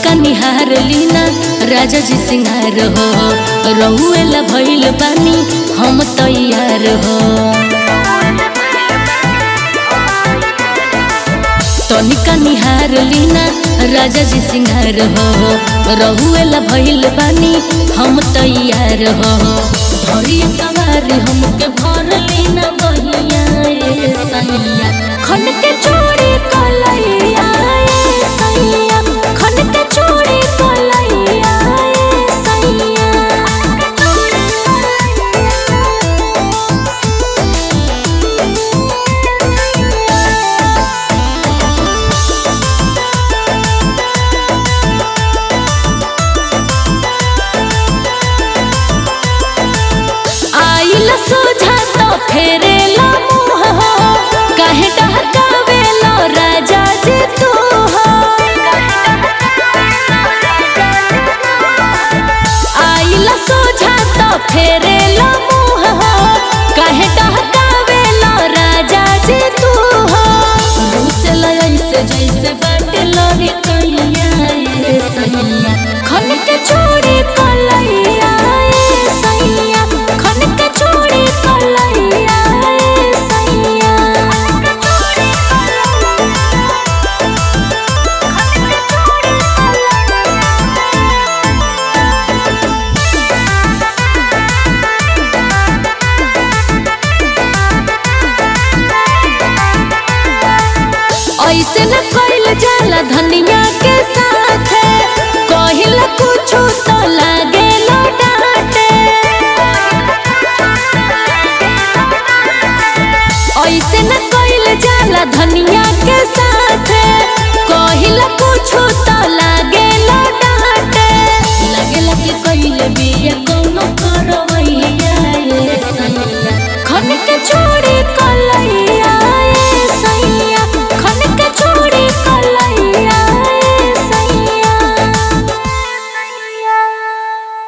तनिका निहार लीना राजा जी सिंगार हो रहुएला भइल बानी हम तैयार हो। तनिका निहार लीना राजा जी सिंगार हो रहुएला भइल बानी हम तैयार हो। भरिया कवारी हमके भर लीना बहिया ए सैया खन के चूड़ी कलैया ए सैया खन के चूड़ी कलैया ए सैया। आइला सोझा तो फेरेला मुँह हो काहे डहकावेला राजा जी तू हो। आइला सोझा तो फेरेला मुँह हो काहे डहकावेला राजा जी तू हो। रूसेला ऐसे जैसे बाटे लड़ी कैया ए सैया खन के चूड़ी कलैया ए सैया खन के चूड़ी कलैया ए सैया। ऐसे न कइल जाला धनिया